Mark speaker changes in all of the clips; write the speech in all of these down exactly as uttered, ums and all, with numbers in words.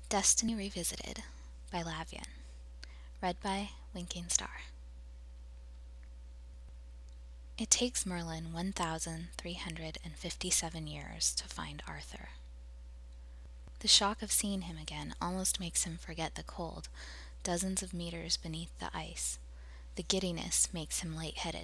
Speaker 1: Destiny Revisited by Lavian. Read by Winking Star. It takes Merlin one thousand three hundred fifty-seven years to find Arthur. The shock of seeing him again almost makes him forget the cold, dozens of meters beneath the ice. The giddiness makes him lightheaded.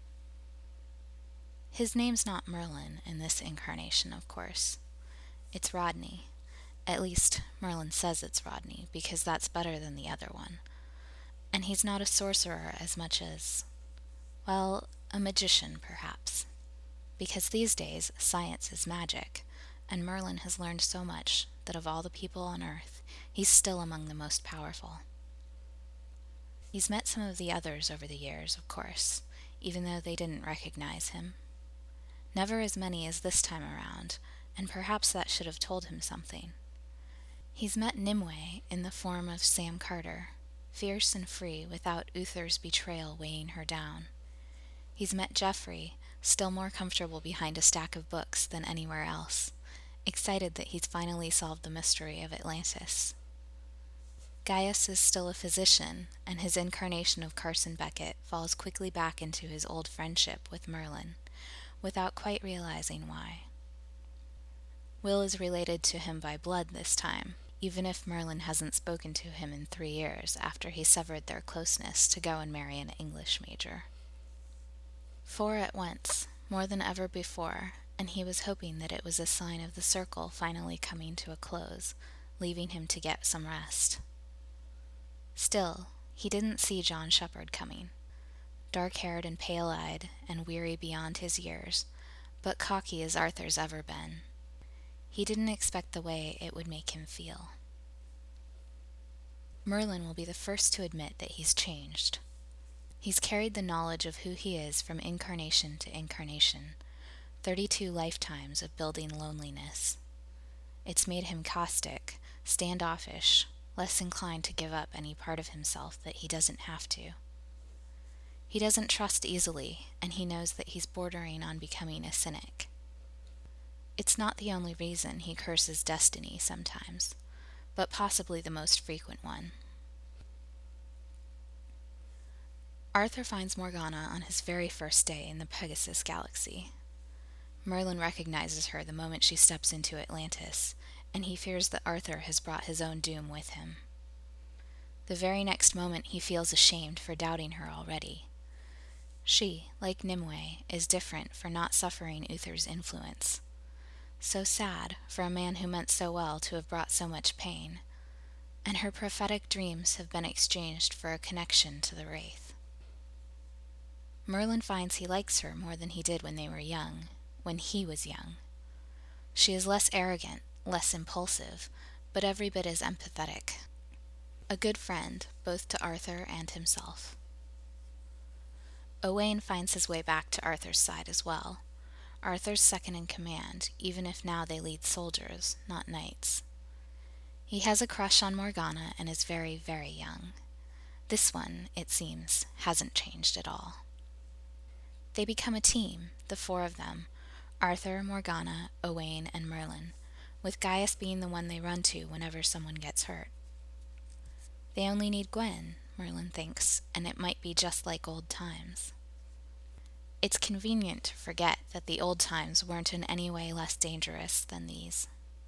Speaker 1: His name's not Merlin in this incarnation, of course. It's Rodney. At least, Merlin says it's Rodney, because that's better than the other one. And he's not a sorcerer as much as, well, a magician, perhaps. Because these days, science is magic, and Merlin has learned so much that of all the people on Earth, he's still among the most powerful. He's met some of the others over the years, of course, even though they didn't recognize him. Never as many as this time around, and perhaps that should have told him something. He's met Nimue in the form of Sam Carter, fierce and free without Uther's betrayal weighing her down. He's met Geoffrey, still more comfortable behind a stack of books than anywhere else, excited that he's finally solved the mystery of Atlantis. Gaius is still a physician, and his incarnation of Carson Beckett falls quickly back into his old friendship with Merlin, without quite realizing why. Will is related to him by blood this time, even if Merlin hasn't spoken to him in three years after he severed their closeness to go and marry an English major. Four at once, more than ever before, and he was hoping that it was a sign of the circle finally coming to a close, leaving him to get some rest. Still, he didn't see John Shepherd coming, dark-haired and pale-eyed and weary beyond his years, but cocky as Arthur's ever been. He didn't expect the way it would make him feel. Merlin will be the first to admit that he's changed. He's carried the knowledge of who he is from incarnation to incarnation, thirty-two lifetimes of building loneliness. It's made him caustic, standoffish, less inclined to give up any part of himself that he doesn't have to. He doesn't trust easily, and he knows that he's bordering on becoming a cynic. It's not the only reason he curses destiny sometimes, but possibly the most frequent one. Arthur finds Morgana on his very first day in the Pegasus Galaxy. Merlin recognizes her the moment she steps into Atlantis, and he fears that Arthur has brought his own doom with him. The very next moment he feels ashamed for doubting her already. She, like Nimue, is different for not suffering Uther's influence. So sad for a man who meant so well to have brought so much pain, and her prophetic dreams have been exchanged for a connection to the Wraith. Merlin finds he likes her more than he did when they were young, when he was young. She is less arrogant, less impulsive, but every bit as empathetic. A good friend, both to Arthur and himself. Owain finds his way back to Arthur's side as well. Arthur's second in command, even if now they lead soldiers, not knights. He has a crush on Morgana and is very, very young. This one, it seems, hasn't changed at all. They become a team, the four of them, Arthur, Morgana, Owain, and Merlin, with Gaius being the one they run to whenever someone gets hurt. They only need Gwen, Merlin thinks, and it might be just like old times. It's convenient to forget that the old times weren't in any way less dangerous than these.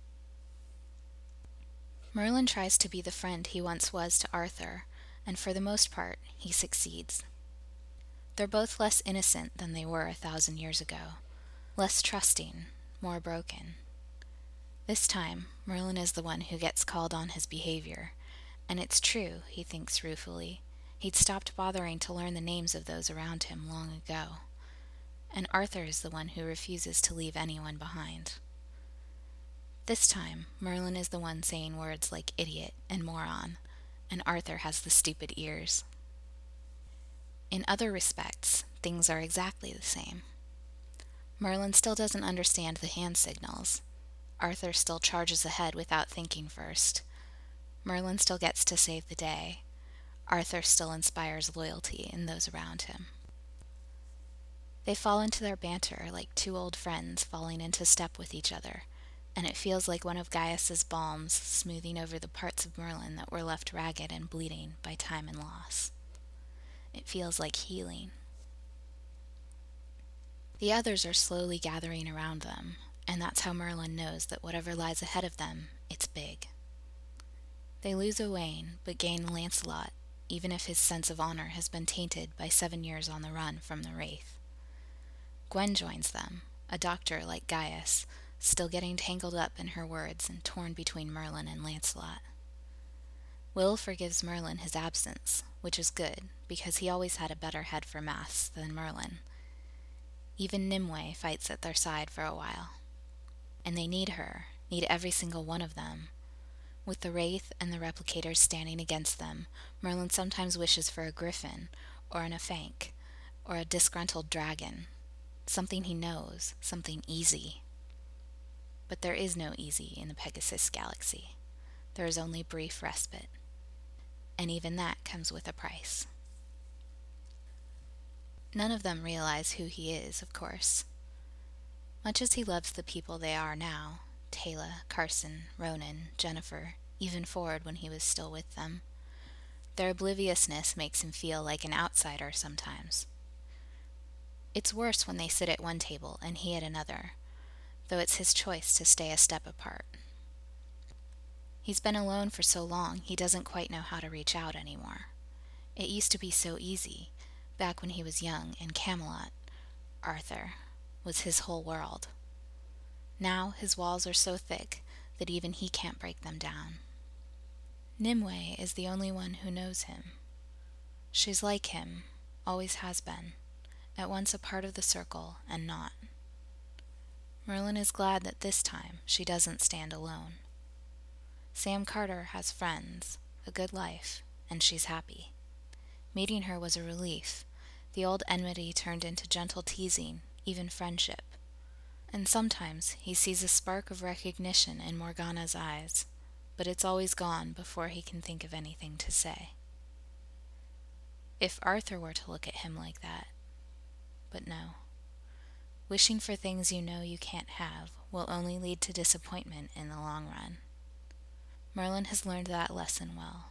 Speaker 1: Merlin tries to be the friend he once was to Arthur, and for the most part, he succeeds. They're both less innocent than they were a thousand years ago, less trusting, more broken. This time, Merlin is the one who gets called on his behavior, and it's true, he thinks ruefully. He'd stopped bothering to learn the names of those around him long ago. And Arthur is the one who refuses to leave anyone behind. This time, Merlin is the one saying words like idiot and moron, and Arthur has the stupid ears. In other respects, things are exactly the same. Merlin still doesn't understand the hand signals. Arthur still charges ahead without thinking first. Merlin still gets to save the day. Arthur still inspires loyalty in those around him. They fall into their banter like two old friends falling into step with each other, and it feels like one of Gaius's balms smoothing over the parts of Merlin that were left ragged and bleeding by time and loss. It feels like healing. The others are slowly gathering around them, and that's how Merlin knows that whatever lies ahead of them, it's big. They lose Owain, but gain Lancelot, even if his sense of honor has been tainted by seven years on the run from the Wraith. Gwen joins them, a doctor like Gaius, still getting tangled up in her words and torn between Merlin and Lancelot. Will forgives Merlin his absence, which is good, because he always had a better head for maths than Merlin. Even Nimue fights at their side for a while. And they need her, need every single one of them. With the Wraith and the Replicators standing against them, Merlin sometimes wishes for a griffin, or an Afank, or a disgruntled dragon. Something he knows, something easy. But there is no easy in the Pegasus galaxy. There is only brief respite. And even that comes with a price. None of them realize who he is, of course. Much as he loves the people they are now, Teyla, Carson, Ronan, Jennifer, even Ford when he was still with them, their obliviousness makes him feel like an outsider sometimes. It's worse when they sit at one table and he at another, though it's his choice to stay a step apart. He's been alone for so long he doesn't quite know how to reach out anymore. It used to be so easy, back when he was young and Camelot, Arthur, was his whole world. Now his walls are so thick that even he can't break them down. Nimue is the only one who knows him. She's like him, always has been, at once a part of the circle and not. Merlin is glad that this time she doesn't stand alone. Sam Carter has friends, a good life, and she's happy. Meeting her was a relief. The old enmity turned into gentle teasing, even friendship. And sometimes he sees a spark of recognition in Morgana's eyes, but it's always gone before he can think of anything to say. If Arthur were to look at him like that, but no. Wishing for things you know you can't have will only lead to disappointment in the long run. Merlin has learned that lesson well.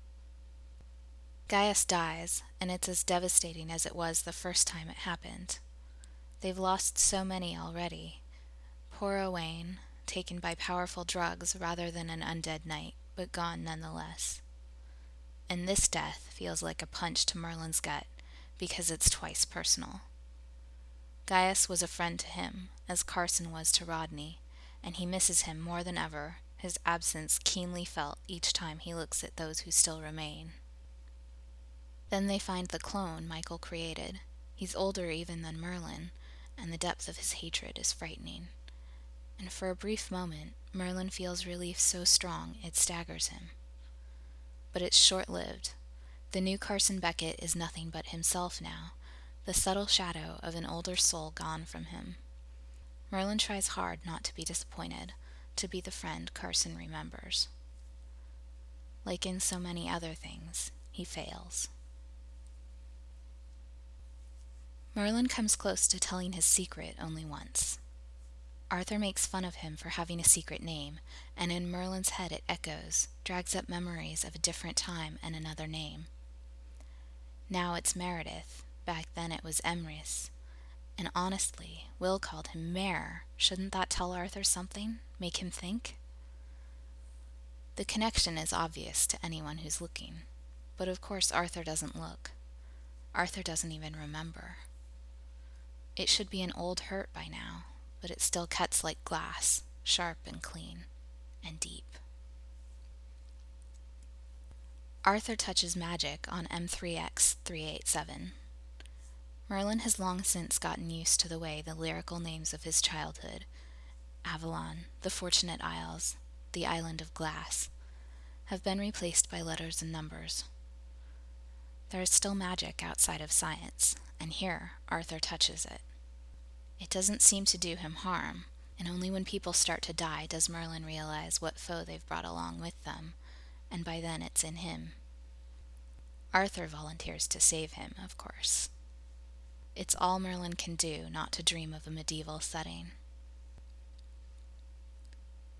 Speaker 1: Gaius dies, and it's as devastating as it was the first time it happened. They've lost so many already. Poor Owain, taken by powerful drugs rather than an undead knight, but gone nonetheless. And this death feels like a punch to Merlin's gut, because it's twice personal. Gaius was a friend to him, as Carson was to Rodney, and he misses him more than ever, his absence keenly felt each time he looks at those who still remain. Then they find the clone Michael created. He's older even than Merlin, and the depth of his hatred is frightening. And for a brief moment, Merlin feels relief so strong it staggers him. But it's short-lived. The new Carson Beckett is nothing but himself now, the subtle shadow of an older soul gone from him. Merlin tries hard not to be disappointed, to be the friend Carson remembers. Like in so many other things, he fails. Merlin comes close to telling his secret only once. Arthur makes fun of him for having a secret name, and in Merlin's head it echoes, drags up memories of a different time and another name. Now it's Meredith, back then it was Emrys, and honestly, Will called him Mare. Shouldn't that tell Arthur something, make him think? The connection is obvious to anyone who's looking, but of course Arthur doesn't look. Arthur doesn't even remember. It should be an old hurt by now, but it still cuts like glass, sharp and clean, and deep. Arthur touches magic on M three X three eighty-seven. Merlin has long since gotten used to the way the lyrical names of his childhood, Avalon, the Fortunate Isles, the Island of Glass, have been replaced by letters and numbers. There is still magic outside of science, and here Arthur touches it. It doesn't seem to do him harm, and only when people start to die does Merlin realize what foe they've brought along with them, and by then it's in him. Arthur volunteers to save him, of course. It's all Merlin can do not to dream of a medieval setting.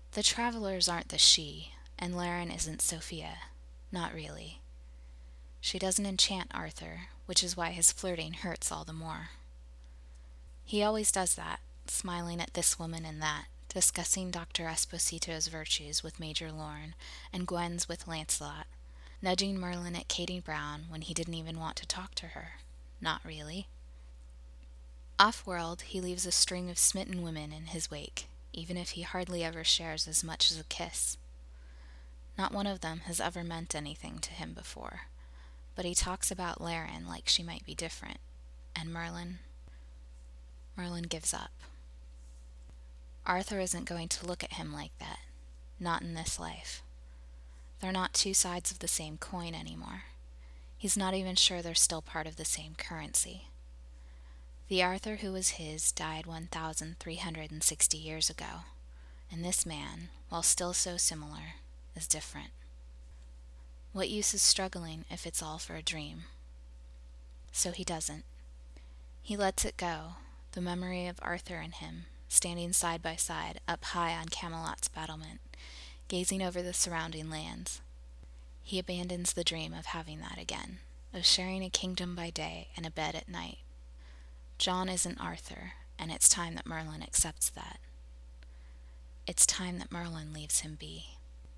Speaker 1: The travelers aren't the she, and Laren isn't Sophia. Not really. She doesn't enchant Arthur, which is why his flirting hurts all the more. He always does that, smiling at this woman and that, discussing Doctor Esposito's virtues with Major Lorne and Gwen's with Lancelot, nudging Merlin at Katie Brown when he didn't even want to talk to her. Not really. Off-world, he leaves a string of smitten women in his wake, even if he hardly ever shares as much as a kiss. Not one of them has ever meant anything to him before, but he talks about Laren like she might be different, and Merlin... Merlin gives up. Arthur isn't going to look at him like that, not in this life. They're not two sides of the same coin anymore. He's not even sure they're still part of the same currency. The Arthur who was his died one thousand three hundred sixty years ago, and this man, while still so similar, is different. What use is struggling if it's all for a dream? So he doesn't. He lets it go, the memory of Arthur and him, standing side by side up high on Camelot's battlement, gazing over the surrounding lands. He abandons the dream of having that again, of sharing a kingdom by day and a bed at night. John isn't Arthur, and it's time that Merlin accepts that. It's time that Merlin leaves him be.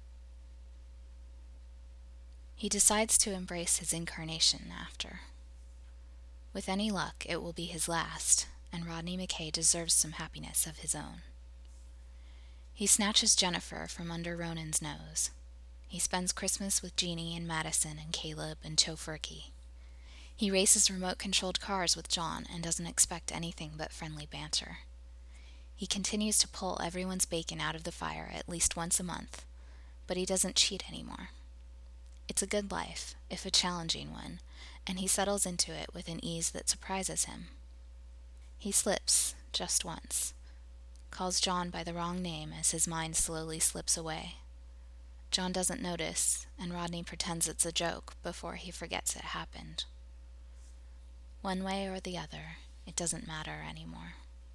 Speaker 1: He decides to embrace his incarnation after. With any luck, it will be his last, and Rodney McKay deserves some happiness of his own. He snatches Jennifer from under Ronan's nose. He spends Christmas with Jeannie and Madison and Caleb and Tofurkey. He races remote-controlled cars with John and doesn't expect anything but friendly banter. He continues to pull everyone's bacon out of the fire at least once a month, but he doesn't cheat anymore. It's a good life, if a challenging one, and he settles into it with an ease that surprises him. He slips, just once, calls John by the wrong name as his mind slowly slips away. John doesn't notice, and Rodney pretends it's a joke before he forgets it happened. One way or the other, it doesn't matter anymore.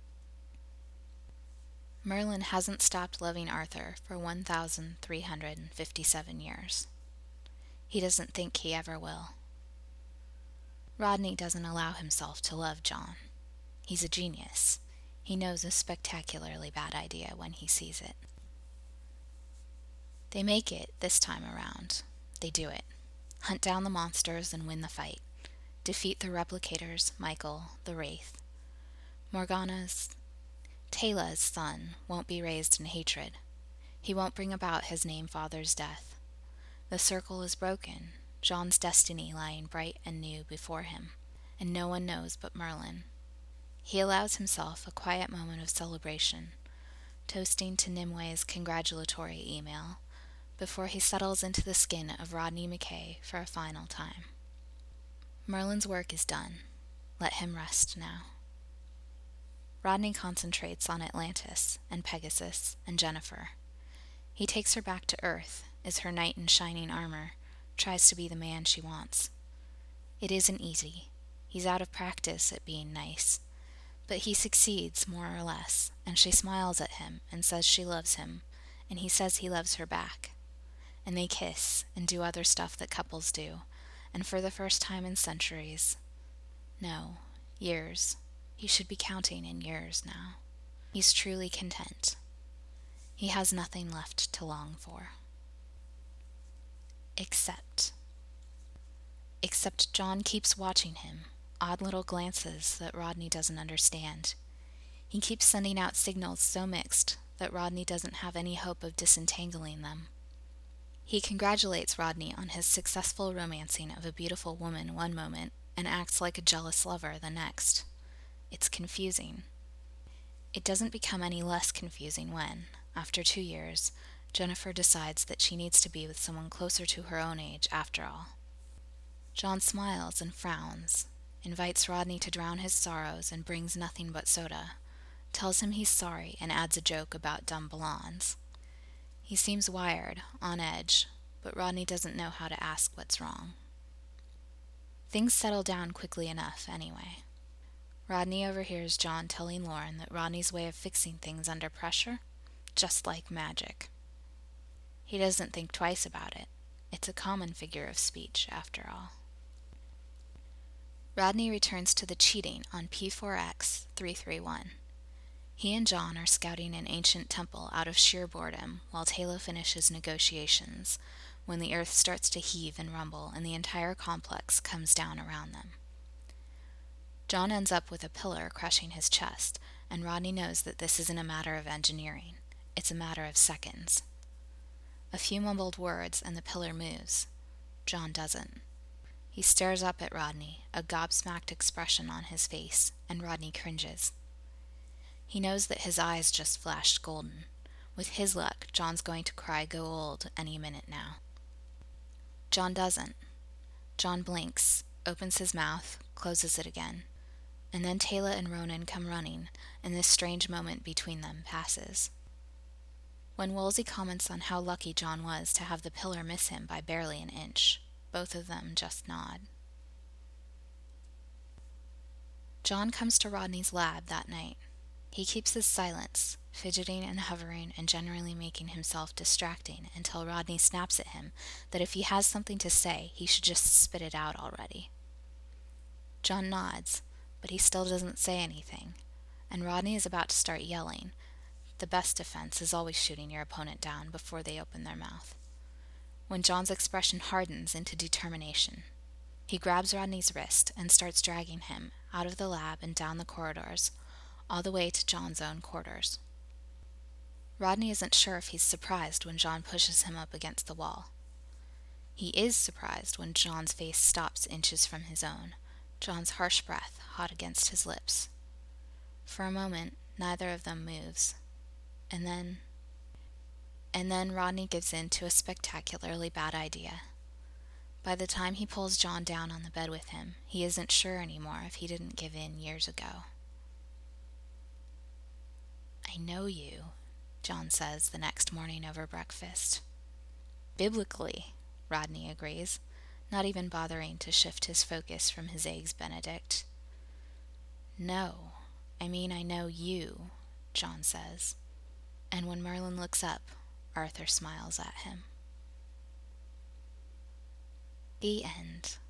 Speaker 1: Merlin hasn't stopped loving Arthur for one thousand three hundred fifty-seven years. He doesn't think he ever will. Rodney doesn't allow himself to love John. He's a genius. He knows a spectacularly bad idea when he sees it. They make it this time around. They do it. Hunt down the monsters and win the fight. Defeat the replicators, Michael, the Wraith. Morgana's, Tayla's son won't be raised in hatred. He won't bring about his name-father's death. The circle is broken, John's destiny lying bright and new before him, and no one knows but Merlin. He allows himself a quiet moment of celebration, toasting to Nimwe's congratulatory email, before he settles into the skin of Rodney McKay for a final time. Merlin's work is done. Let him rest now. Rodney concentrates on Atlantis and Pegasus and Jennifer. He takes her back to Earth, is her knight in shining armor, tries to be the man she wants. It isn't easy. He's out of practice at being nice. But he succeeds, more or less, and she smiles at him and says she loves him, and he says he loves her back. And they kiss and do other stuff that couples do, and for the first time in centuries, no, years, he should be counting in years now, he's truly content. He has nothing left to long for. Except. Except John keeps watching him, odd little glances that Rodney doesn't understand. He keeps sending out signals so mixed that Rodney doesn't have any hope of disentangling them. He congratulates Rodney on his successful romancing of a beautiful woman one moment and acts like a jealous lover the next. It's confusing. It doesn't become any less confusing when, after two years, Jennifer decides that she needs to be with someone closer to her own age after all. John smiles and frowns, invites Rodney to drown his sorrows and brings nothing but soda, tells him he's sorry and adds a joke about dumb blondes. He seems wired, on edge, but Rodney doesn't know how to ask what's wrong. Things settle down quickly enough, anyway. Rodney overhears John telling Lauren that Rodney's way of fixing things under pressure just like magic. He doesn't think twice about it. It's a common figure of speech, after all. Rodney returns to the cheating on P four X three three one. He and John are scouting an ancient temple out of sheer boredom while Tayla finishes negotiations, when the earth starts to heave and rumble and the entire complex comes down around them. John ends up with a pillar crushing his chest, and Rodney knows that this isn't a matter of engineering. It's a matter of seconds. A few mumbled words and the pillar moves. John doesn't. He stares up at Rodney, a gobsmacked expression on his face, and Rodney cringes. He knows that his eyes just flashed golden. With his luck, John's going to cry go old any minute now. John doesn't. John blinks, opens his mouth, closes it again. And then Tayla and Ronan come running, and this strange moment between them passes. When Woolsey comments on how lucky John was to have the pillar miss him by barely an inch, both of them just nod. John comes to Rodney's lab that night. He keeps his silence, fidgeting and hovering and generally making himself distracting until Rodney snaps at him that if he has something to say, he should just spit it out already. John nods, but he still doesn't say anything, and Rodney is about to start yelling. The best defense is always shooting your opponent down before they open their mouth. When John's expression hardens into determination, he grabs Rodney's wrist and starts dragging him out of the lab and down the corridors, all the way to John's own quarters. Rodney isn't sure if he's surprised when John pushes him up against the wall. He is surprised when John's face stops inches from his own, John's harsh breath hot against his lips. For a moment, neither of them moves. And then... And then Rodney gives in to a spectacularly bad idea. By the time he pulls John down on the bed with him, he isn't sure anymore if he didn't give in years ago. "I know you," John says the next morning over breakfast. "Biblically," Rodney agrees, not even bothering to shift his focus from his eggs Benedict. "No, I mean I know you," John says. And when Merlin looks up, Arthur smiles at him. The end.